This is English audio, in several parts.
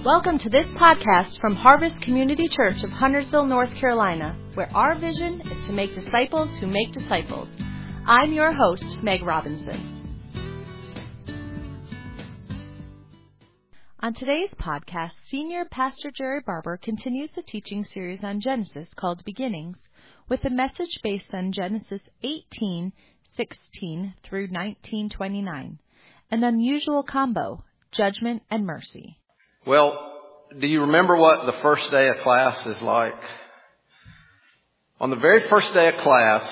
Welcome to this podcast from Harvest Community Church of Huntersville, North Carolina, where our vision is to make disciples who make disciples. I'm your host, Meg Robinson. On today's podcast, Senior Pastor Jerry Barber continues the teaching series on Genesis called Beginnings, with a message based on Genesis 18:16 through 19:29, an unusual combo, judgment and mercy. Well, do you remember what the first day of class is like? On the very first day of class,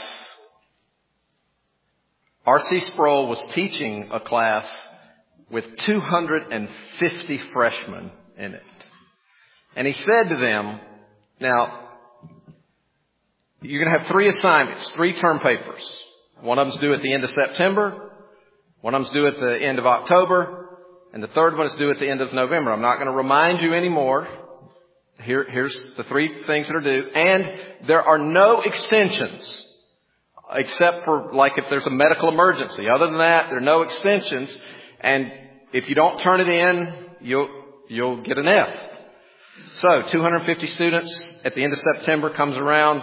R.C. Sproul was teaching a class with 250 freshmen in it. And he said to them, now, you're going to have 3 assignments, 3 term papers. One of them's due at the end of September, one of them's due at the end of October, and the third one is due at the end of November. I'm not going to remind you anymore. Here's the 3 things that are due. And there are no extensions, except for like if there's a medical emergency. Other than that, there are no extensions. And if you don't turn it in, you'll get an F. So 250 students at the end of September comes around.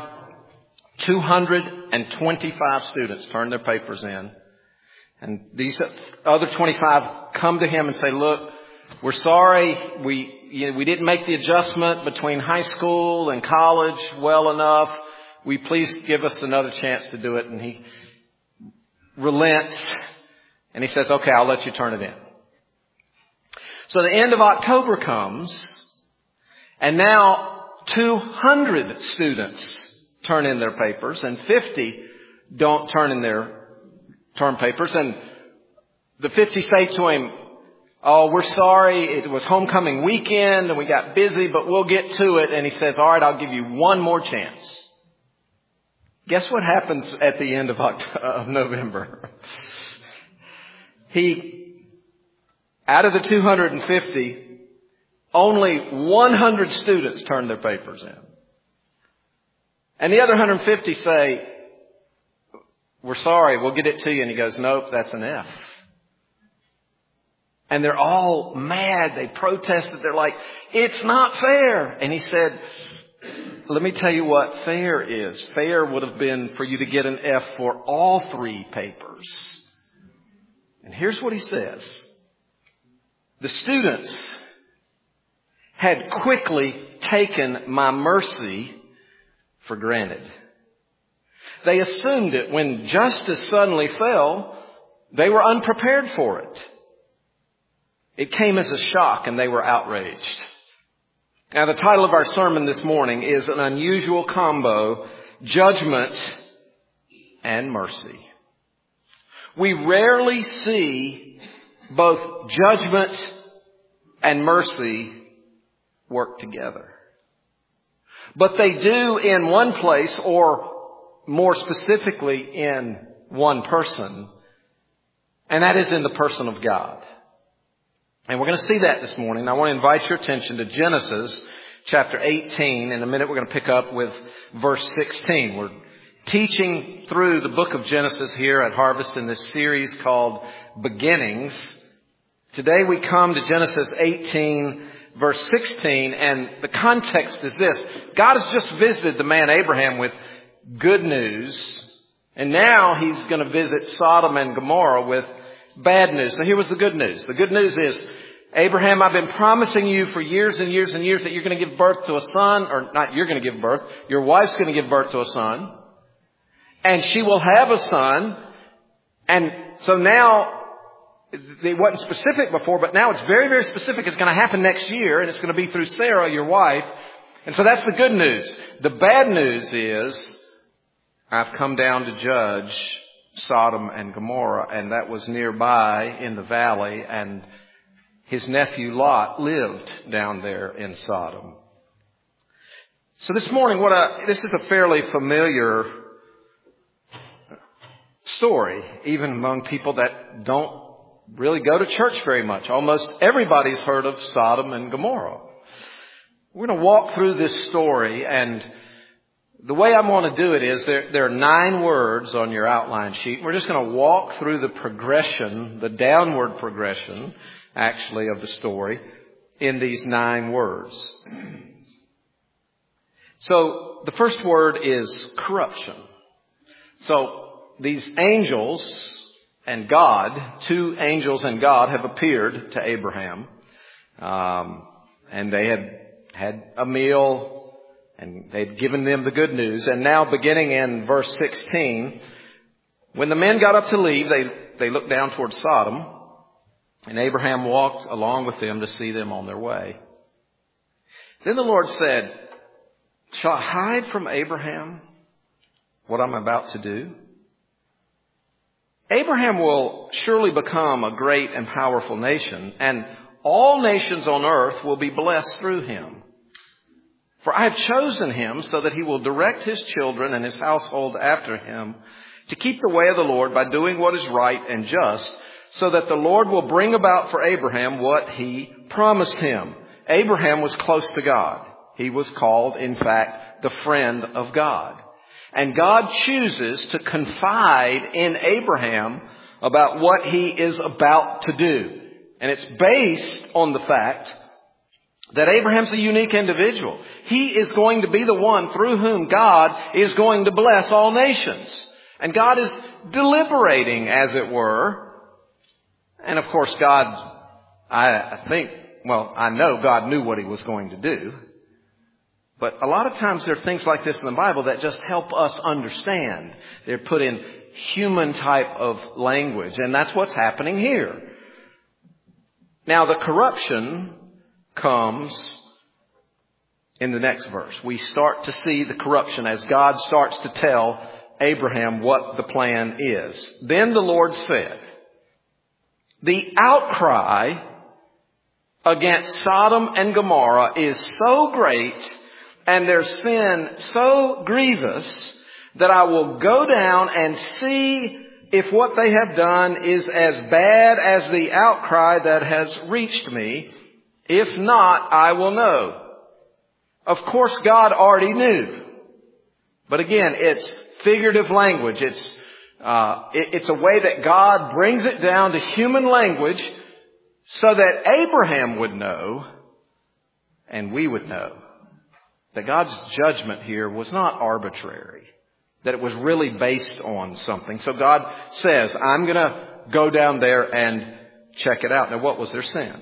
225 students turn their papers in. And these other 25 come to him and say, look, we're sorry. We didn't make the adjustment between high school and college well enough. Will you please give us another chance to do it? And he relents and he says, okay, I'll let you turn it in. So the end of October comes and now 200 students turn in their papers and 50 don't turn in their term papers, and the 50 say to him, oh, we're sorry, it was homecoming weekend and we got busy, but we'll get to it. And he says, all right, I'll give you one more chance. Guess what happens at the end of November? Out of the 250, only 100 students turn their papers in. And the other 150 say, we're sorry, we'll get it to you. And he goes, nope, that's an F. And they're all mad. They protested. They're like, it's not fair. And he said, let me tell you what fair is. Fair would have been for you to get an F for all 3 papers. And here's what he says. The students had quickly taken my mercy for granted. They assumed it when justice suddenly fell. They were unprepared for it. It came as a shock and they were outraged. Now the title of our sermon this morning is an unusual combo, judgment and mercy. We rarely see both judgment and mercy work together. But they do in one place, or more specifically in one person, and that is in the person of God. And we're going to see that this morning. I want to invite your attention to Genesis chapter 18. In a minute we're going to pick up with verse 16. We're teaching through the book of Genesis here at Harvest in this series called Beginnings. Today we come to Genesis 18 verse 16, and the context is this. God has just visited the man Abraham with good news, and now he's going to visit Sodom and Gomorrah with bad news. So here was the good news. The good news is, Abraham, I've been promising you for years and years and years that you're going to give birth to a son, or not you're going to give birth, your wife's going to give birth to a son, and she will have a son. And so now, it wasn't specific before, but now it's very, very specific. It's going to happen next year, and it's going to be through Sarah, your wife. And so that's the good news. The bad news is, I've come down to judge Sodom and Gomorrah, and that was nearby in the valley, and his nephew Lot lived down there in Sodom. So this morning, this is a fairly familiar story, even among people that don't really go to church very much. Almost everybody's heard of Sodom and Gomorrah. We're going to walk through this story, and the way I want to do it is there are 9 words on your outline sheet. We're just going to walk through the progression, the downward progression, actually, of the story. in these 9 words. So the first word is corruption. So these angels and God, 2 angels and God have appeared to Abraham. And they had a meal and they'd given them the good news. And now beginning in verse 16, when the men got up to leave, they looked down toward Sodom, and Abraham walked along with them to see them on their way. Then the Lord said, "Shall I hide from Abraham what I'm about to do? Abraham will surely become a great and powerful nation, and all nations on earth will be blessed through him. For I have chosen him so that he will direct his children and his household after him to keep the way of the Lord by doing what is right and just, so that the Lord will bring about for Abraham what he promised him." Abraham was close to God. He was called, in fact, the friend of God. And God chooses to confide in Abraham about what he is about to do. And it's based on the fact that Abraham's a unique individual. He is going to be the one through whom God is going to bless all nations. And God is deliberating, as it were. And of course, God, I know God knew what he was going to do. But a lot of times there are things like this in the Bible that just help us understand. They're put in human type of language. And that's what's happening here. Now, the corruption comes in the next verse. We start to see the corruption as God starts to tell Abraham what the plan is. Then the Lord said, "The outcry against Sodom and Gomorrah is so great and their sin so grievous that I will go down and see if what they have done is as bad as the outcry that has reached me. If not, I will know." Of course, God already knew. But again, it's figurative language. It's a way that God brings it down to human language so that Abraham would know and we would know that God's judgment here was not arbitrary, that it was really based on something. So God says, "I'm going to go down there and check it out." Now, what was their sin?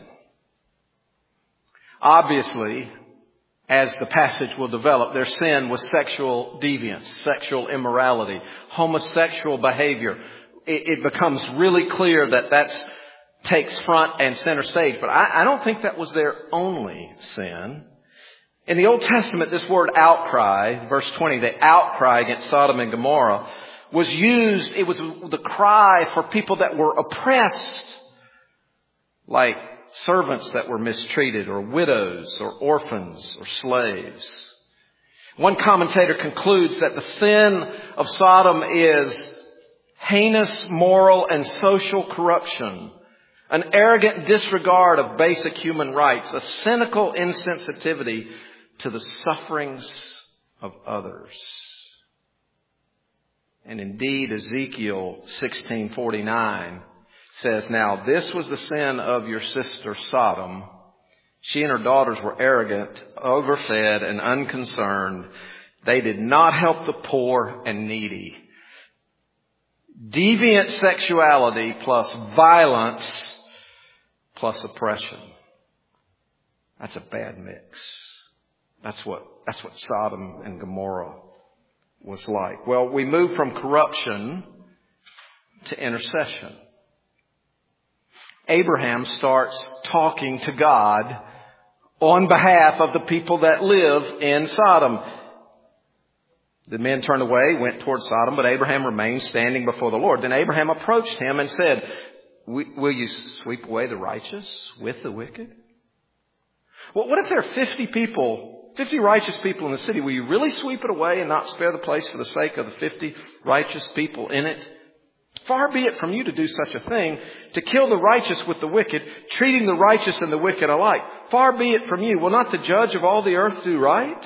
Obviously, as the passage will develop, their sin was sexual deviance, sexual immorality, homosexual behavior. It becomes really clear that takes front and center stage. But I don't think that was their only sin. In the Old Testament, this word outcry, verse 20, the outcry against Sodom and Gomorrah was used. It was the cry for people that were oppressed, like servants that were mistreated, or widows, or orphans, or slaves. One commentator concludes that the sin of Sodom is heinous moral and social corruption, an arrogant disregard of basic human rights, a cynical insensitivity to the sufferings of others. And indeed, Ezekiel 16:49 says, "Now this was the sin of your sister Sodom. She and her daughters were arrogant, overfed, and unconcerned. They did not help the poor and needy." Deviant sexuality plus violence plus oppression. That's a bad mix. That's what Sodom and Gomorrah was like. Well, we move from corruption to intercession. Abraham starts talking to God on behalf of the people that live in Sodom. The men turned away, went toward Sodom, but Abraham remained standing before the Lord. Then Abraham approached him and said, "Will you sweep away the righteous with the wicked?" Well, what if there are 50 righteous people in the city? Will you really sweep it away and not spare the place for the sake of the 50 righteous people in it? Far be it from you to do such a thing, to kill the righteous with the wicked, treating the righteous and the wicked alike. Far be it from you. Will not the judge of all the earth do right?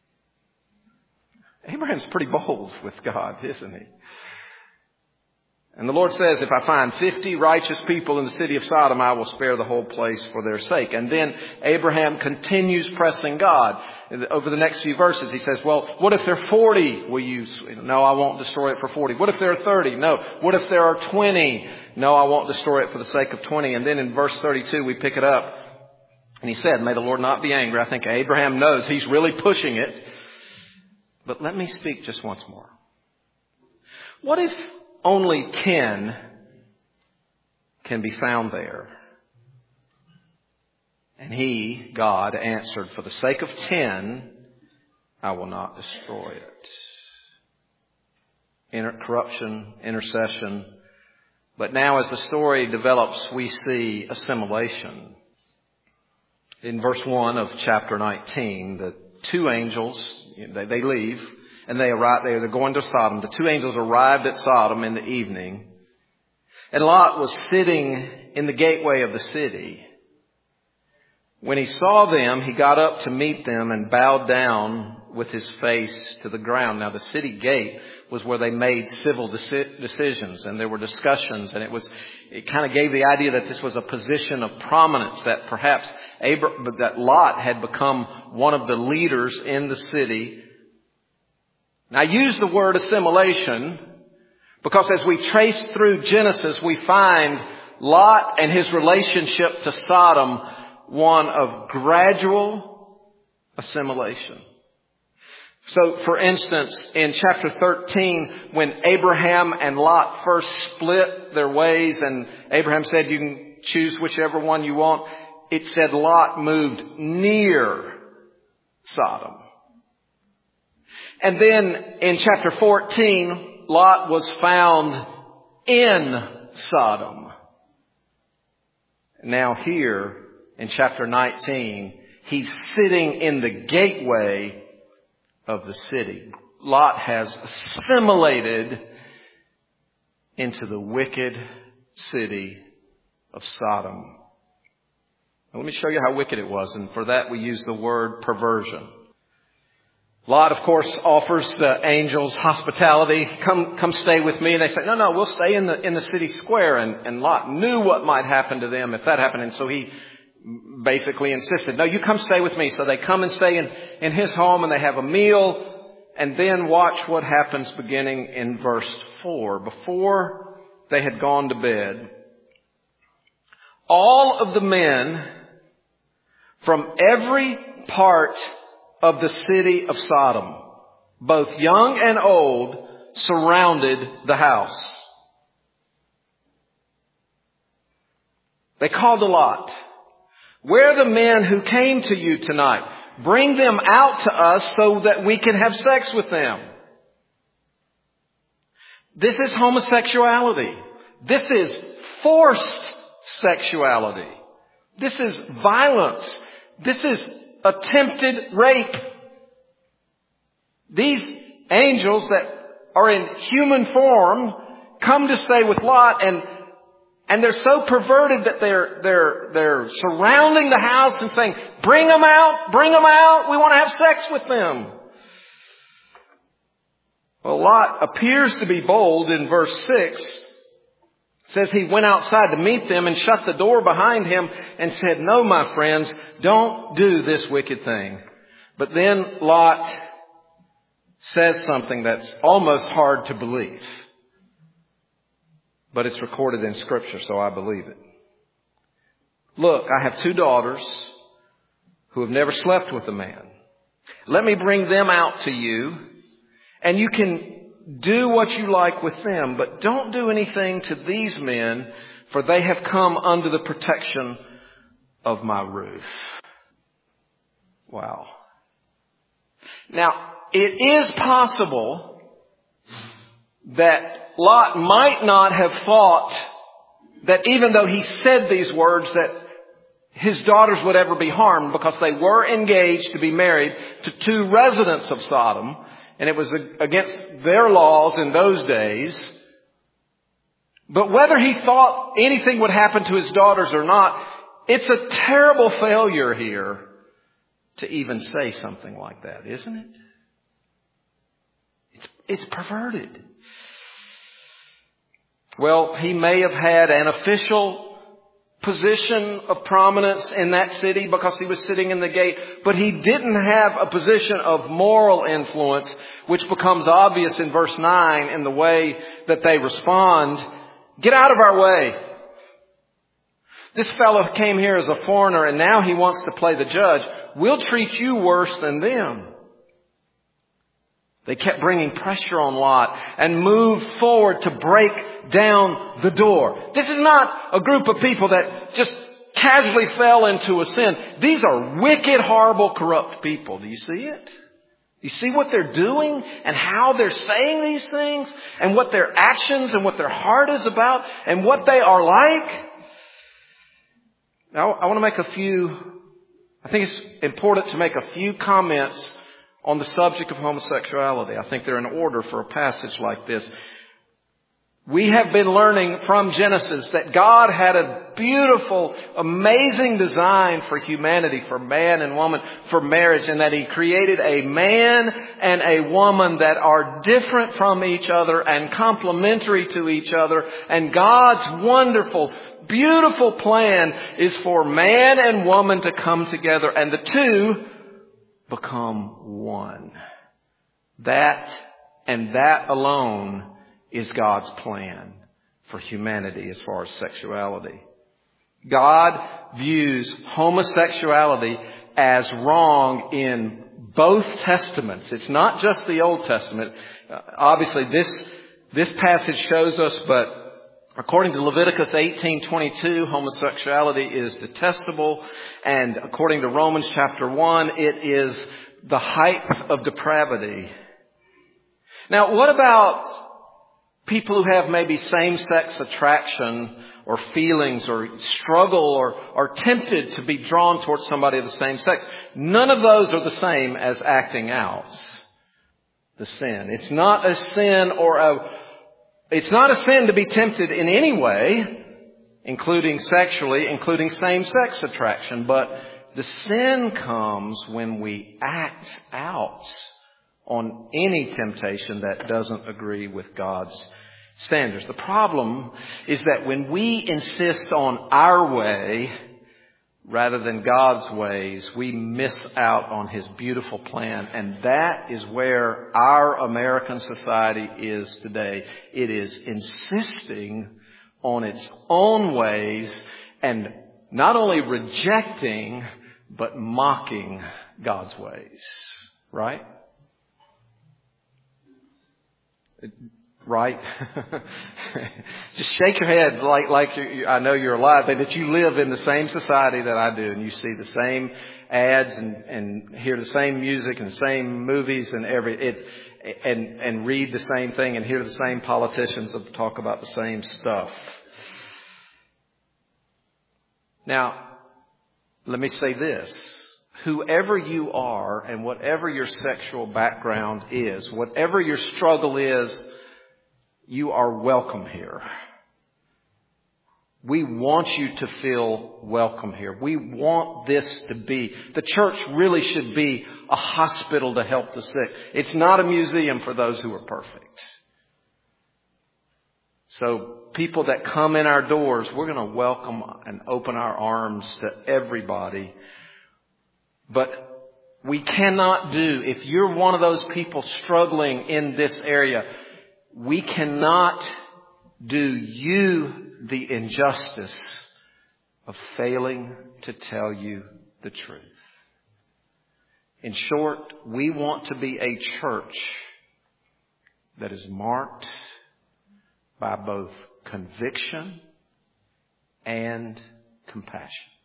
Abraham's pretty bold with God, isn't he? And the Lord says, if I find 50 righteous people in the city of Sodom, I will spare the whole place for their sake. And then Abraham continues pressing God. Over the next few verses, he says, well, what if there are 40? No, I won't destroy it for 40. What if there are 30? No. What if there are 20? No, I won't destroy it for the sake of 20. And then in verse 32, we pick it up. And he said, may the Lord not be angry. I think Abraham knows he's really pushing it. But let me speak just once more. What if only 10 can be found there? And he, God, answered, for the sake of 10, I will not destroy it. Corruption, intercession. But now as the story develops, we see assimilation. In verse 1 of chapter 19, the two angels, they leave. And they're going to Sodom. The two angels arrived at Sodom in the evening. And Lot was sitting in the gateway of the city. When he saw them, he got up to meet them and bowed down with his face to the ground. Now, the city gate was where they made civil decisions, and there were discussions, and it kind of gave the idea that this was a position of prominence, that perhaps that Lot had become one of the leaders in the city. Now, I use the word assimilation because as we trace through Genesis, we find Lot and his relationship to Sodom one of gradual assimilation. So, for instance, in chapter 13, when Abraham and Lot first split their ways and Abraham said, you can choose whichever one you want, it said Lot moved near Sodom. And then in chapter 14, Lot was found in Sodom. Now here in chapter 19, he's sitting in the gateway of the city. Lot has assimilated into the wicked city of Sodom. Now, let me show you how wicked it was. And for that we use the word perversion. Lot, of course, offers the angels hospitality. Come stay with me. And they say, no, we'll stay in the city square. And Lot knew what might happen to them if that happened. And so he basically insisted, no, you come stay with me. So they come and stay in his home and they have a meal. And then watch what happens beginning in verse 4. Before they had gone to bed, all of the men from every part of the city of Sodom, both young and old, surrounded the house. They called to Lot, where are the men who came to you tonight? Bring them out to us so that we can have sex with them. This is homosexuality. This is forced sexuality. This is violence. This is attempted rape. These angels that are in human form come to stay with Lot, and they're so perverted that they're surrounding the house and saying, bring them out, we want to have sex with them. Well, Lot appears to be bold in verse 6. It says he went outside to meet them and shut the door behind him and said, no, my friends, don't do this wicked thing. But then Lot says something that's almost hard to believe. But it's recorded in Scripture, so I believe it. Look, I have 2 daughters who have never slept with a man. Let me bring them out to you, and you can do what you like with them, but don't do anything to these men, for they have come under the protection of my roof. Wow. Now, it is possible that Lot might not have thought that even though he said these words that his daughters would ever be harmed, because they were engaged to be married to 2 residents of Sodom. And it was against their laws in those days. But whether he thought anything would happen to his daughters or not, it's a terrible failure here to even say something like that, isn't it? It's perverted. Well, he may have had an official position of prominence in that city because he was sitting in the gate, but he didn't have a position of moral influence, which becomes obvious in verse 9 in the way that they respond. Get out of our way. This fellow came here as a foreigner and now he wants to play the judge. We'll treat you worse than them. They kept bringing pressure on Lot and moved forward to break down the door. This is not a group of people that just casually fell into a sin. These are wicked, horrible, corrupt people. Do you see it? You see what they're doing and how they're saying these things and what their actions and what their heart is about and what they are like? Now, I want to make I think it's important to make a few comments on the subject of homosexuality. I think they're in order for a passage like this. We have been learning from Genesis that God had a beautiful, amazing design for humanity, for man and woman, for marriage, and that He created a man and a woman that are different from each other and complementary to each other. And God's wonderful, beautiful plan is for man and woman to come together and the two become one. That and that alone is God's plan for humanity as far as sexuality. God views homosexuality as wrong in both Testaments. It's not just the Old Testament. Obviously, this passage shows us, but according to Leviticus 18:22, homosexuality is detestable. And according to Romans chapter 1, it is the height of depravity. Now, what about people who have maybe same-sex attraction or feelings or struggle or are tempted to be drawn towards somebody of the same sex? None of those are the same as acting out the sin. It's not a sin It's not a sin to be tempted in any way, including sexually, including same-sex attraction. But the sin comes when we act out on any temptation that doesn't agree with God's standards. The problem is that when we insist on our way rather than God's ways, we miss out on His beautiful plan. And that is where our American society is today. It is insisting on its own ways and not only rejecting, but mocking God's ways. Right? Right? Just shake your head like I know you're alive, but that you live in the same society that I do, and you see the same ads and hear the same music and the same movies and and read the same thing and hear the same politicians talk about the same stuff. Now, let me say this. Whoever you are and whatever your sexual background is, whatever your struggle is, you are welcome here. We want you to feel welcome here. We want this to be, the church really should be a hospital to help the sick. It's not a museum for those who are perfect. So people that come in our doors, we're going to welcome and open our arms to everybody. But we cannot if you're one of those people struggling in this area, we cannot do you the injustice of failing to tell you the truth. In short, we want to be a church that is marked by both conviction and compassion.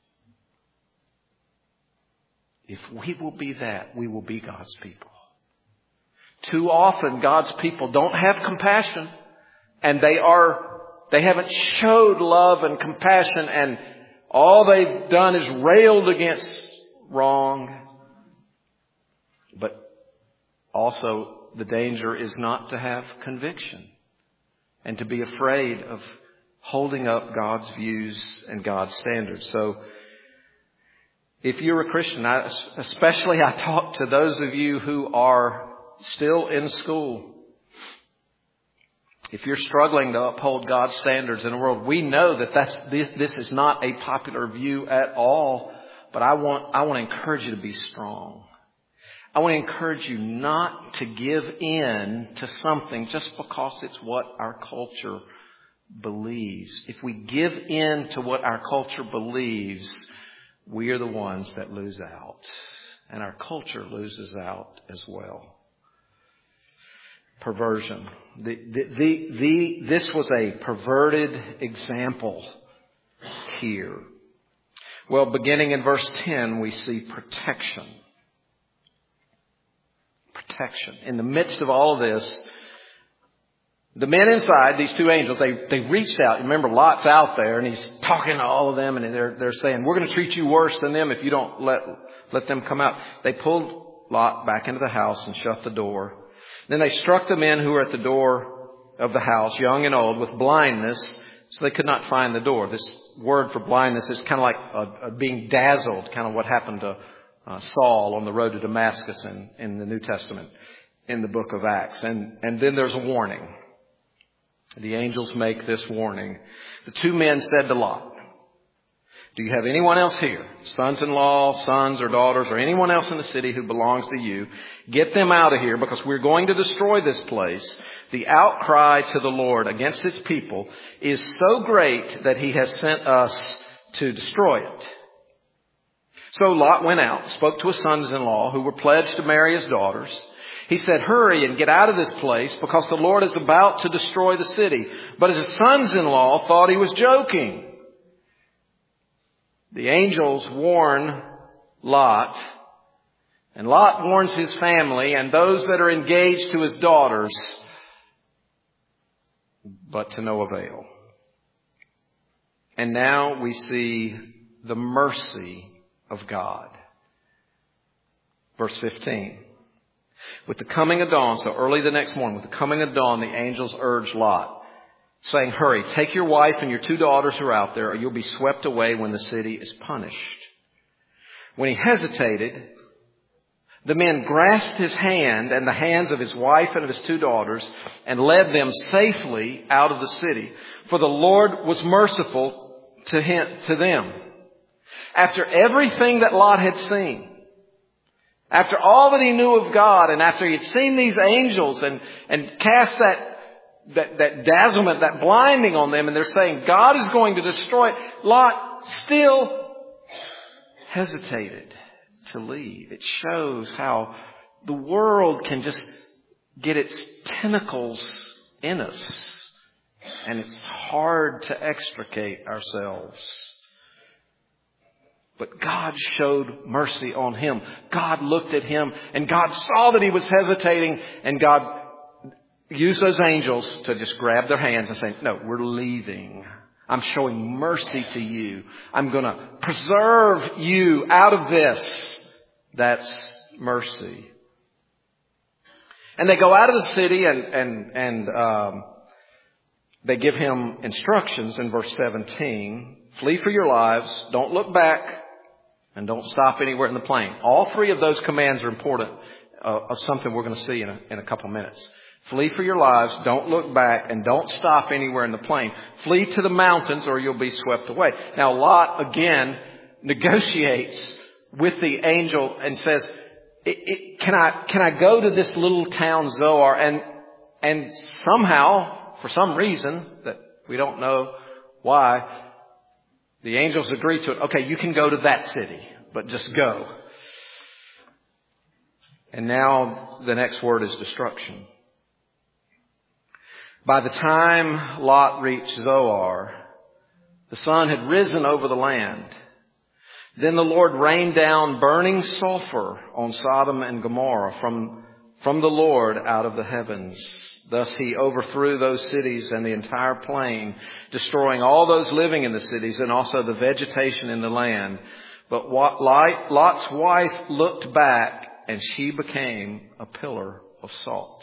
If we will be that, we will be God's people. Too often, God's people don't have compassion, and they haven't showed love and compassion, and all they've done is railed against wrong. But also, the danger is not to have conviction and to be afraid of holding up God's views and God's standards. So, if you're a Christian, especially I talk to those of you who are still in school. If you're struggling to uphold God's standards in the world, we know that this is not a popular view at all. But I want to encourage you to be strong. I want to encourage you not to give in to something just because it's what our culture believes. If we give in to what our culture believes, we are the ones that lose out. And our culture loses out as well. Perversion. This was a perverted example here. Well, beginning in verse 10, we see protection. Protection. In the midst of all of this, the men inside, these two angels, they reached out. Remember, Lot's out there and he's talking to all of them and they're saying, we're going to treat you worse than them if you don't let them come out. They pulled Lot back into the house and shut the door. Then they struck the men who were at the door of the house, young and old, with blindness, so they could not find the door. This word for blindness is kind of like being dazzled, kind of what happened to Saul on the road to Damascus in the New Testament, in the book of Acts. And then there's a warning. The angels make this warning. The two men said to Lot, do you have anyone else here, sons-in-law, sons or daughters, or anyone else in the city who belongs to you? Get them out of here because we're going to destroy this place. The outcry to the Lord against his people is so great that he has sent us to destroy it. So Lot went out, spoke to his sons-in-law who were pledged to marry his daughters. He said, hurry and get out of this place because the Lord is about to destroy the city. But his sons-in-law thought he was joking. The angels warn Lot, and Lot warns his family and those that are engaged to his daughters, but to no avail. And now we see the mercy of God. Verse 15. With the coming of dawn, so early the next morning, with the coming of dawn, the angels urged Lot, saying, hurry, take your wife and your two daughters who are out there, or you'll be swept away when the city is punished. When he hesitated, the men grasped his hand and the hands of his wife and of his two daughters and led them safely out of the city. For the Lord was merciful to them. After everything that Lot had seen, after all that he knew of God, and after he had seen these angels and cast that dazzlement, that blinding on them, and they're saying God is going to destroy it, Lot still hesitated to leave. It shows how the world can just get its tentacles in us, and it's hard to extricate ourselves. But God showed mercy on him. God looked at him and God saw that he was hesitating, and God used those angels to just grab their hands and say, no, we're leaving. I'm showing mercy to you. I'm going to preserve you out of this. That's mercy. And they go out of the city and they give him instructions in verse 17. Flee for your lives. Don't look back. And don't stop anywhere in the plain. All three of those commands are important of something we're going to see in a couple minutes. Flee for your lives. Don't look back. And don't stop anywhere in the plain. Flee to the mountains or you'll be swept away. Now Lot again negotiates with the angel and says, can I go to this little town Zoar? And somehow, for some reason that we don't know why, the angels agreed to it. Okay, you can go to that city, but just go. And now the next word is destruction. By the time Lot reached Zoar, the sun had risen over the land. Then the Lord rained down burning sulfur on Sodom and Gomorrah from the Lord out of the heavens. Thus he overthrew those cities and the entire plain, destroying all those living in the cities and also the vegetation in the land. But Lot's wife looked back and she became a pillar of salt.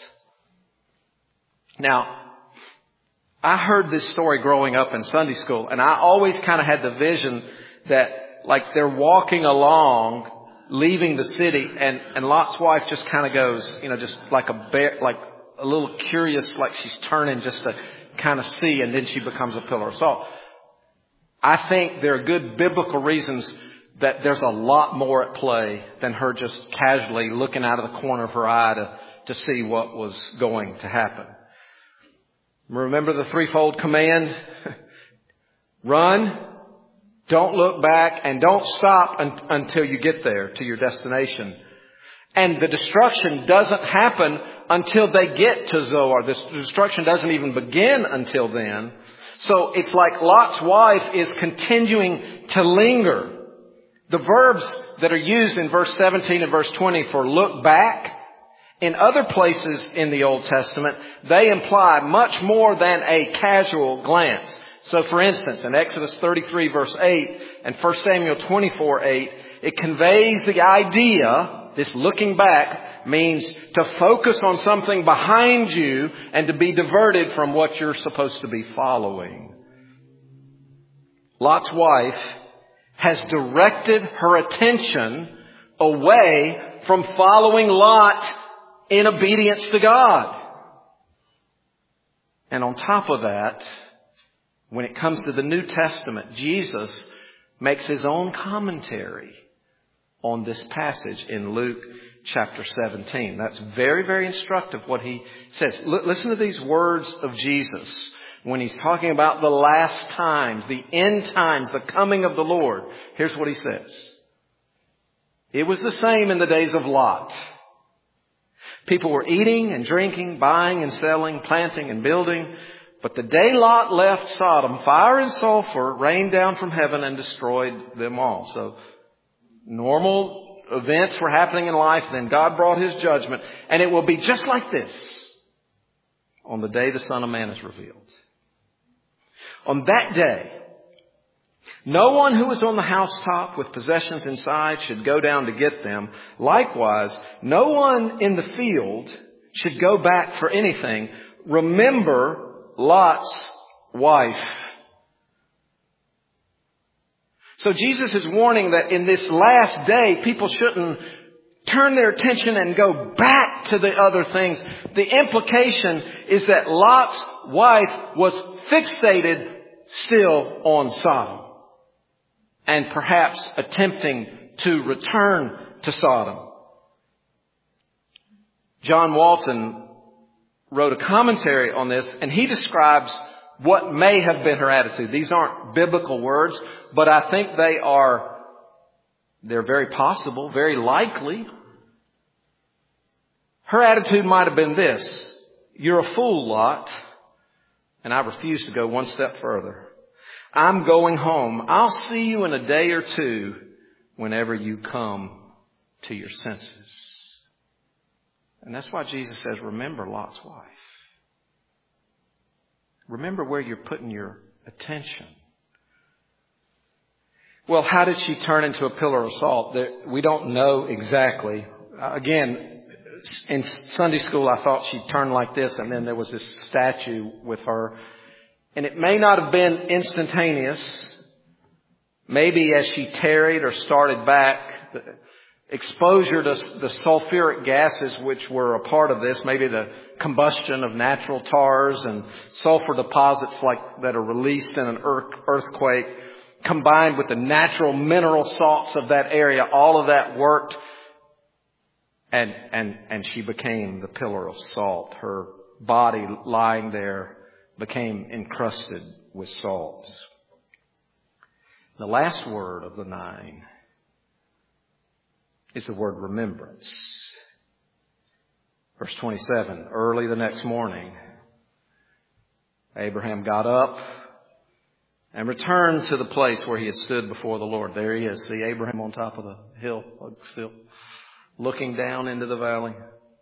Now, I heard this story growing up in Sunday school, and I always kind of had the vision that like they're walking along, leaving the city, and Lot's wife just kind of goes, just like a bear, like a little curious, like she's turning just to kind of see, and then she becomes a pillar of salt. I think there are good biblical reasons that there's a lot more at play than her just casually looking out of the corner of her eye to see what was going to happen. Remember the threefold command? Run, don't look back, and don't stop until you get there to your destination. And the destruction doesn't happen until they get to Zoar. The destruction doesn't even begin until then. So it's like Lot's wife is continuing to linger. The verbs that are used in verse 17 and verse 20 for look back, in other places in the Old Testament, they imply much more than a casual glance. So for instance, in Exodus 33 verse 8 and 1 Samuel 24:8, it conveys the idea, this looking back means to focus on something behind you and to be diverted from what you're supposed to be following. Lot's wife has directed her attention away from following Lot in obedience to God. And on top of that, when it comes to the New Testament, Jesus makes his own commentary on this passage in Luke chapter 17. That's very, very instructive what he says. Listen to these words of Jesus when he's talking about the last times, the end times, the coming of the Lord. Here's what he says. It was the same in the days of Lot. People were eating and drinking, buying and selling, planting and building. But the day Lot left Sodom, fire and sulfur rained down from heaven and destroyed them all. So normal events were happening in life. Then God brought his judgment. And it will be just like this on the day the Son of Man is revealed. On that day, no one who is on the housetop with possessions inside should go down to get them. Likewise, no one in the field should go back for anything. Remember Lot's wife. So Jesus is warning that in this last day, people shouldn't turn their attention and go back to the other things. The implication is that Lot's wife was fixated still on Sodom and perhaps attempting to return to Sodom. John Walton wrote a commentary on this, and he describes what may have been her attitude. These aren't biblical words, but I think they're very possible, very likely. Her attitude might have been this: you're a fool, Lot, and I refuse to go one step further. I'm going home. I'll see you in a day or two whenever you come to your senses. And that's why Jesus says, remember Lot's wife. Remember where you're putting your attention. Well, how did she turn into a pillar of salt? We don't know exactly. Again, in Sunday school, I thought she turned like this, and then there was this statue with her. And it may not have been instantaneous. Maybe as she tarried or started back, the exposure to the sulfuric gases which were a part of this, maybe the combustion of natural tars and sulfur deposits that are released in an earthquake, combined with the natural mineral salts of that area, all of that worked, and she became the pillar of salt. Her body lying there became encrusted with salt. The last word of the 9 is the word remembrance. Verse 27, early the next morning, Abraham got up and returned to the place where he had stood before the Lord. There he is. See Abraham on top of the hill, still looking down into the valley.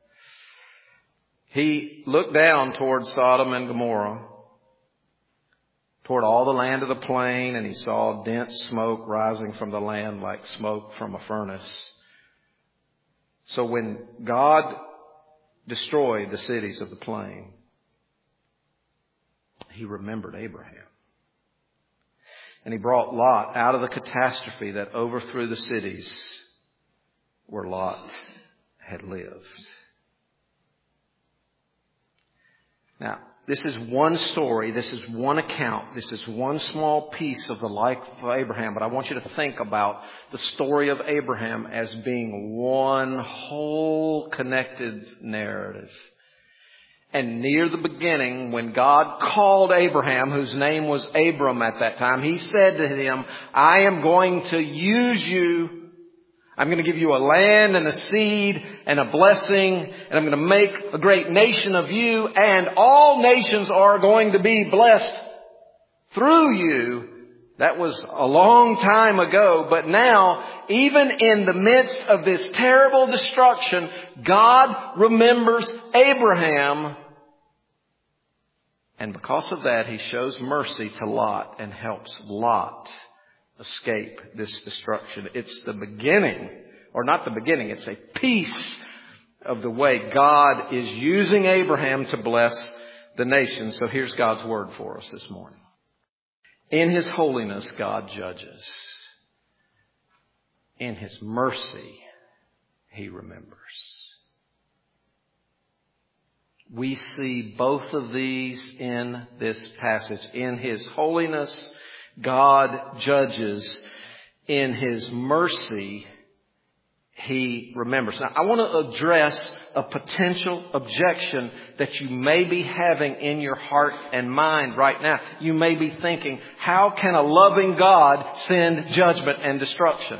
He looked down toward Sodom and Gomorrah, toward all the land of the plain, and he saw dense smoke rising from the land like smoke from a furnace. So when God destroyed the cities of the plain, he remembered Abraham. And he brought Lot out of the catastrophe that overthrew the cities where Lot had lived. Now, this is one story. This is one account. This is one small piece of the life of Abraham. But I want you to think about the story of Abraham as being one whole connected narrative. And near the beginning, when God called Abraham, whose name was Abram at that time, He said to him, I am going to use you. I'm going to give you a land and a seed and a blessing, and I'm going to make a great nation of you, and all nations are going to be blessed through you. That was a long time ago, but now, even in the midst of this terrible destruction, God remembers Abraham. And because of that, He shows mercy to Lot and helps Lot escape this destruction. It's the beginning, or not the beginning, it's a piece of the way God is using Abraham to bless the nation. So here's God's word for us this morning. In His holiness, God judges. In His mercy, He remembers. We see both of these in this passage. In His holiness, God judges. In His mercy, He remembers. Now, I want to address a potential objection that you may be having in your heart and mind right now. You may be thinking, how can a loving God send judgment and destruction?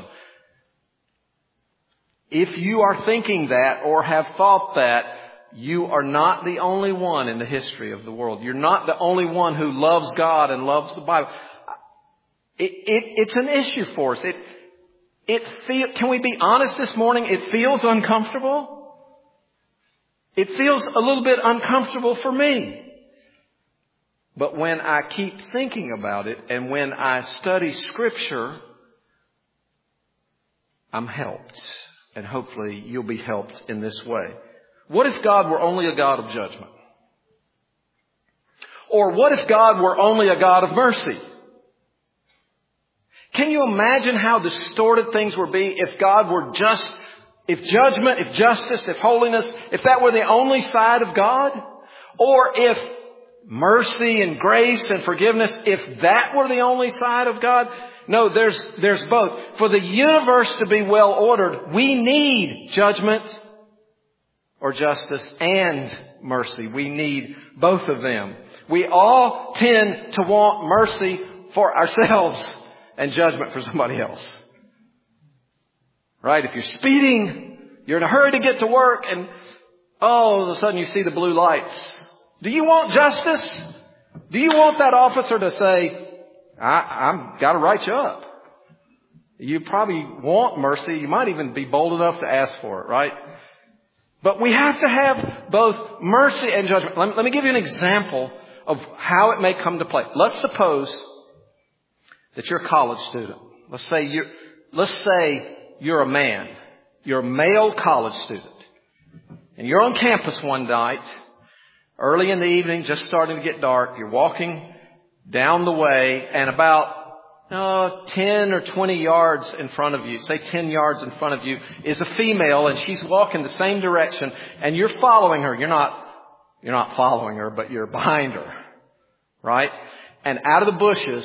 If you are thinking that or have thought that, you are not the only one in the history of the world. You're not the only one who loves God and loves the Bible. It's an issue for us. Can we be honest this morning? It feels uncomfortable. It feels a little bit uncomfortable for me. But when I keep thinking about it and when I study Scripture, I'm helped. And hopefully you'll be helped in this way. What if God were only a God of judgment? Or what if God were only a God of mercy? Can you imagine how distorted things would be if God were if judgment, if justice, if holiness, if that were the only side of God? Or if mercy and grace and forgiveness, if that were the only side of God? No, there's both. For the universe to be well ordered, we need judgment or justice and mercy. We need both of them. We all tend to want mercy for ourselves and judgment for somebody else. Right? If you're speeding, you're in a hurry to get to work, and all of a sudden you see the blue lights. Do you want justice? Do you want that officer to say, I've got to write you up? You probably want mercy. You might even be bold enough to ask for it, right? But we have to have both mercy and judgment. Let me give you an example of how it may come to play. Let's suppose that you're a college student. Let's say you're a man. You're a male college student. And you're on campus one night, early in the evening, just starting to get dark. You're walking down the way, and about 10 or 20 yards in front of you, say 10 yards in front of you, is a female, and she's walking the same direction, and you're following her. You're not following her, but you're behind her. Right? And out of the bushes,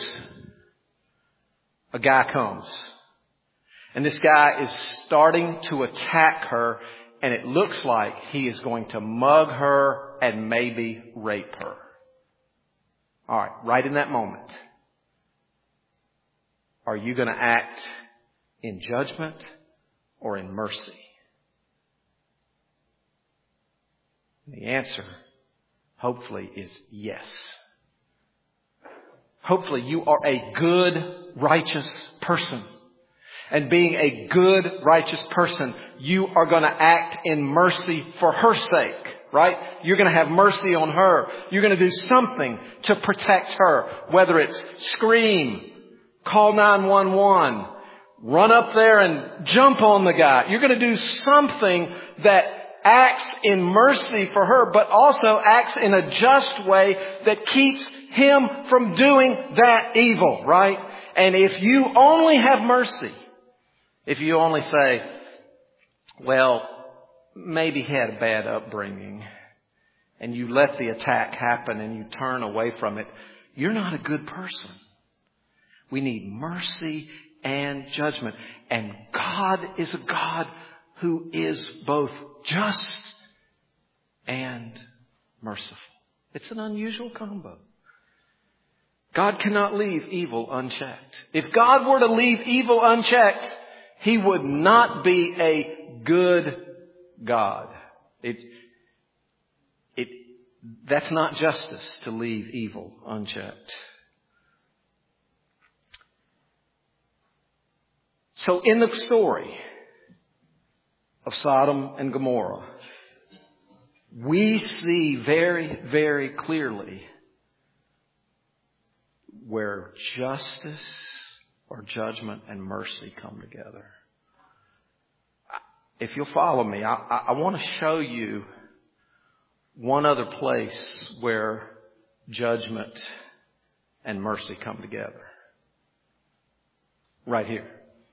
a guy comes. And this guy is starting to attack her, and it looks like he is going to mug her and maybe rape her. All right, right in that moment, are you going to act in judgment or in mercy? The answer, hopefully, is yes. Hopefully you are a good, righteous person. And being a good, righteous person, you are going to act in mercy for her sake, right? You're going to have mercy on her. You're going to do something to protect her, whether it's scream, call 911, run up there and jump on the guy. You're going to do something that acts in mercy for her, but also acts in a just way that keeps him from doing that evil, right? And if you only have mercy, if you only say, well, maybe he had a bad upbringing, and you let the attack happen and you turn away from it, you're not a good person. We need mercy and judgment. And God is a God who is both just and merciful. It's an unusual combo. God cannot leave evil unchecked. If God were to leave evil unchecked, He would not be a good God. That's not justice to leave evil unchecked. So in the story of Sodom and Gomorrah, we see very, very clearly where justice or judgment and mercy come together. If you'll follow me, I want to show you one other place where judgment and mercy come together. Right here.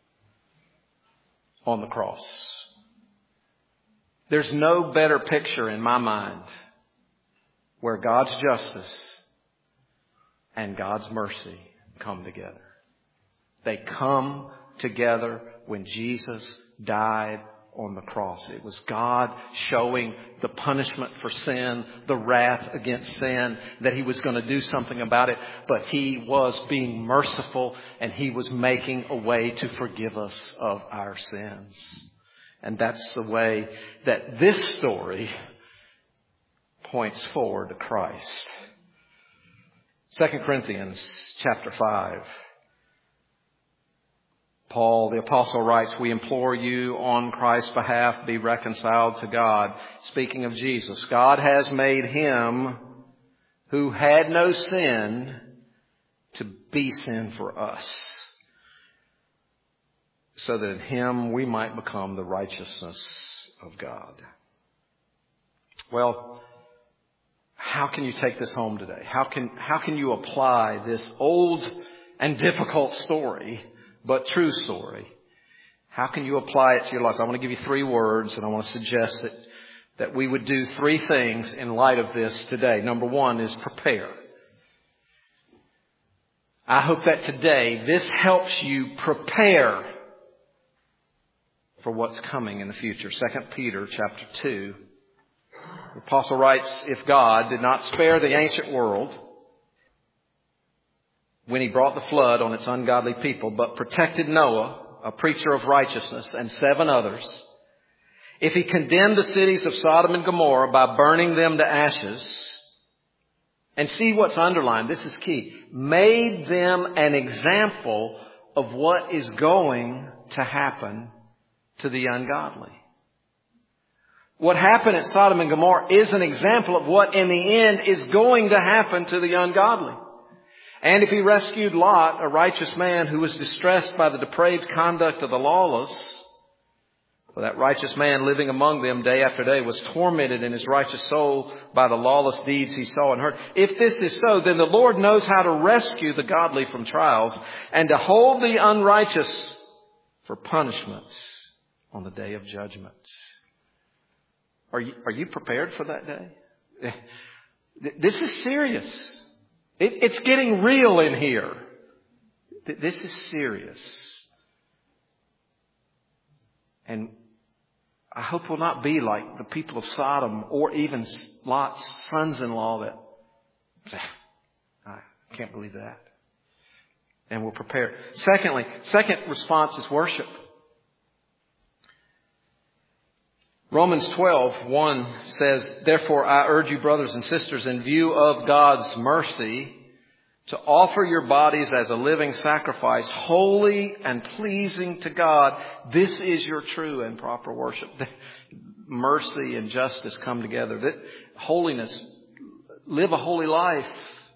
On the cross. There's no better picture in my mind where God's justice and God's mercy come together. They come together when Jesus died on the cross. It was God showing the punishment for sin, the wrath against sin, that He was going to do something about it. But He was being merciful and He was making a way to forgive us of our sins. And that's the way that this story points forward to Christ. 2 Corinthians chapter 5. Paul, the apostle, writes, "We implore you on Christ's behalf, be reconciled to God." Speaking of Jesus, God has made Him who had no sin to be sin for us, so that in Him we might become the righteousness of God. Well, how can you take this home today? How can you apply this old and difficult story, but true story? How can you apply it to your life? I want to give you 3 words, and I want to suggest that we would do 3 things in light of this today. Number 1 is prepare. I hope that today this helps you prepare for what's coming in the future. 2 Peter chapter 2. The apostle writes, "If God did not spare the ancient world when He brought the flood on its ungodly people, but protected Noah, a preacher of righteousness, and 7 others, if He condemned the cities of Sodom and Gomorrah by burning them to ashes," and see what's underlined, this is key, "made them an example of what is going to happen to the ungodly." What happened at Sodom and Gomorrah is an example of what in the end is going to happen to the ungodly. And if He rescued Lot, a righteous man who was distressed by the depraved conduct of the lawless, for that righteous man living among them day after day was tormented in his righteous soul by the lawless deeds he saw and heard. If this is so, then the Lord knows how to rescue the godly from trials and to hold the unrighteous for punishment on the day of judgment. Are you prepared for that day? This is serious. It's getting real in here. This is serious. And I hope we'll not be like the people of Sodom or even Lot's sons-in-law that, I can't believe that. And we'll prepare. Second response is worship. Romans 12:1 says, "Therefore I urge you, brothers and sisters, in view of God's mercy, to offer your bodies as a living sacrifice, holy and pleasing to God. This is your true and proper worship." Mercy and justice come together. Holiness, live a holy life.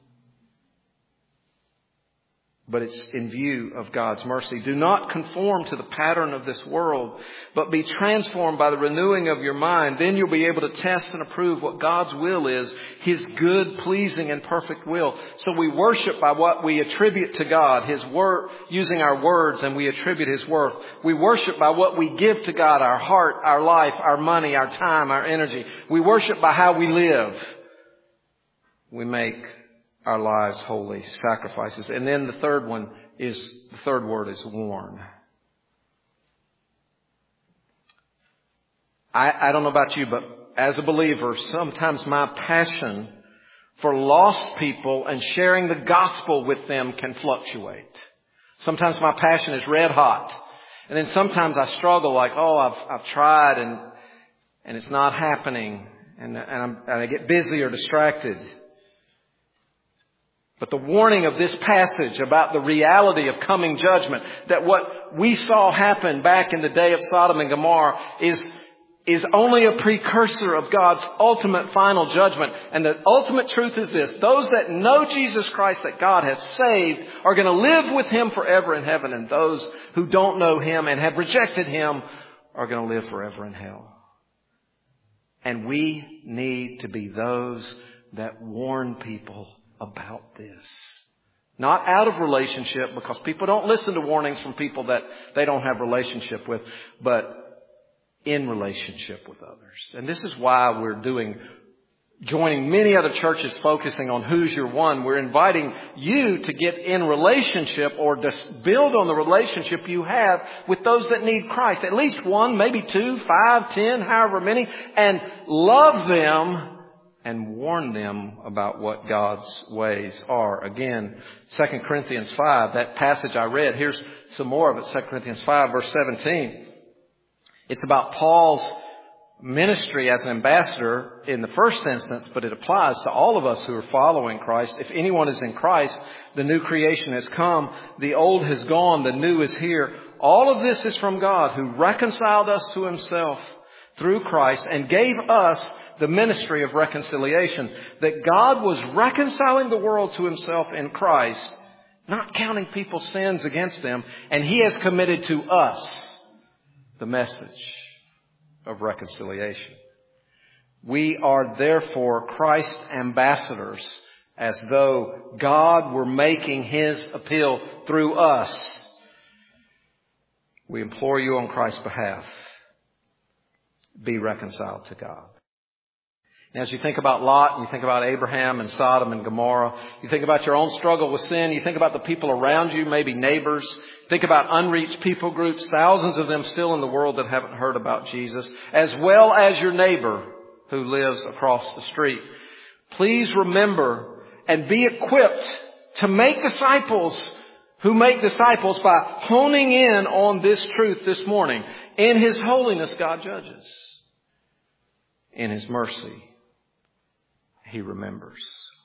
But it's in view of God's mercy. "Do not conform to the pattern of this world, but be transformed by the renewing of your mind. Then you'll be able to test and approve what God's will is, His good, pleasing, and perfect will." So we worship by what we attribute to God, His word, using our words, and we attribute His worth. We worship by what we give to God, our heart, our life, our money, our time, our energy. We worship by how we live. we make our lives holy sacrifices. And then the third word is warn. I don't know about you, but as a believer, sometimes my passion for lost people and sharing the gospel with them can fluctuate. Sometimes my passion is red hot. And then sometimes I struggle like, I've tried and it's not happening. And I get busy or distracted. But the warning of this passage about the reality of coming judgment, that what we saw happen back in the day of Sodom and Gomorrah is only a precursor of God's ultimate final judgment. And the ultimate truth is this: those that know Jesus Christ that God has saved are going to live with Him forever in heaven. And those who don't know Him and have rejected Him are going to live forever in hell. And we need to be those that warn people about this. Not out of relationship, because people don't listen to warnings from people that they don't have relationship with, but in relationship with others. And this is why we're joining many other churches focusing on Who's Your One. We're inviting you to get in relationship or to build on the relationship you have with those that need Christ. At least one, maybe 2, 5, 10, however many, and love them and warn them about what God's ways are. Again, 2 Corinthians 5, that passage I read, here's some more of it, 2 Corinthians 5, verse 17. It's about Paul's ministry as an ambassador in the first instance, but it applies to all of us who are following Christ. If anyone is in Christ, the new creation has come, the old has gone, the new is here. All of this is from God, who reconciled us to Himself through Christ and gave us the ministry of reconciliation. That God was reconciling the world to Himself in Christ, not counting people's sins against them, and He has committed to us the message of reconciliation. We are therefore Christ's ambassadors, as though God were making His appeal through us. We implore you on Christ's behalf, be reconciled to God. And as you think about Lot, and you think about Abraham and Sodom and Gomorrah, you think about your own struggle with sin, you think about the people around you, maybe neighbors, think about unreached people groups, thousands of them still in the world that haven't heard about Jesus, as well as your neighbor who lives across the street. Please remember and be equipped to make disciples who make disciples by honing in on this truth this morning. In His holiness, God judges. In His mercy, He remembers.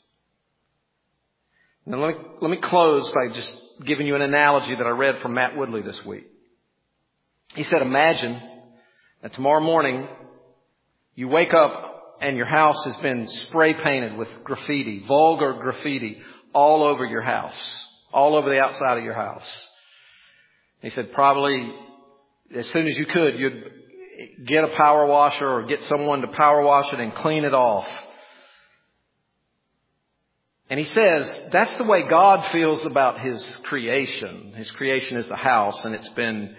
Now let me close by just giving you an analogy that I read from Matt Woodley this week. He said, imagine that tomorrow morning you wake up and your house has been spray painted with graffiti, vulgar graffiti, all over your house, all over the outside of your house. He said probably as soon as you could, you'd get a power washer or get someone to power wash it and clean it off. And he says that's the way God feels about His creation. His creation is the house, and it's been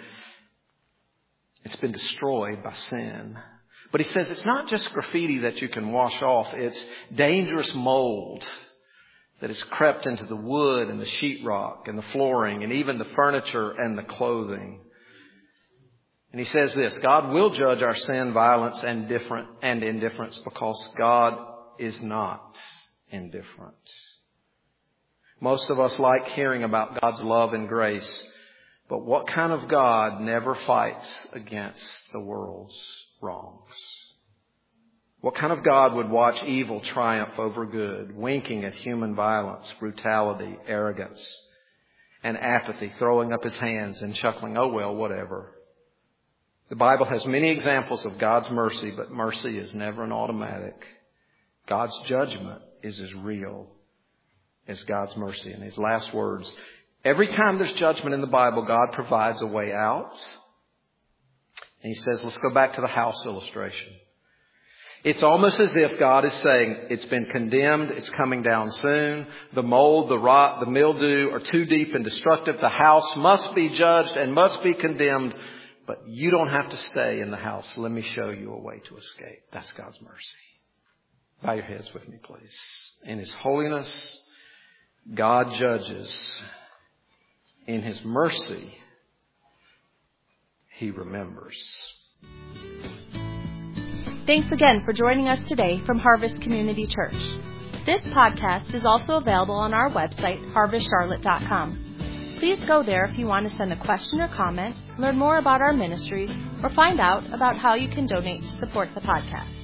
destroyed by sin. But he says it's not just graffiti that you can wash off. It's dangerous mold that has crept into the wood and the sheetrock and the flooring and even the furniture and the clothing. And he says this: God will judge our sin, violence, and indifference, because God is not indifferent. Most of us like hearing about God's love and grace, but what kind of God never fights against the world's wrongs? What kind of God would watch evil triumph over good, winking at human violence, brutality, arrogance, and apathy, throwing up His hands and chuckling, oh well, whatever? The Bible has many examples of God's mercy, but mercy is never an automatic. God's judgment is as real as God's mercy. And His last words: every time there's judgment in the Bible, God provides a way out. And He says, let's go back to the house illustration. It's almost as if God is saying, it's been condemned, it's coming down soon. The mold, the rot, the mildew are too deep and destructive. The house must be judged and must be condemned. But you don't have to stay in the house. Let me show you a way to escape. That's God's mercy. Bow your heads with me, please. In His holiness, God judges. In His mercy, He remembers. Thanks again for joining us today from Harvest Community Church. This podcast is also available on our website, harvestcharlotte.com. Please go there if you want to send a question or comment, learn more about our ministries, or find out about how you can donate to support the podcast.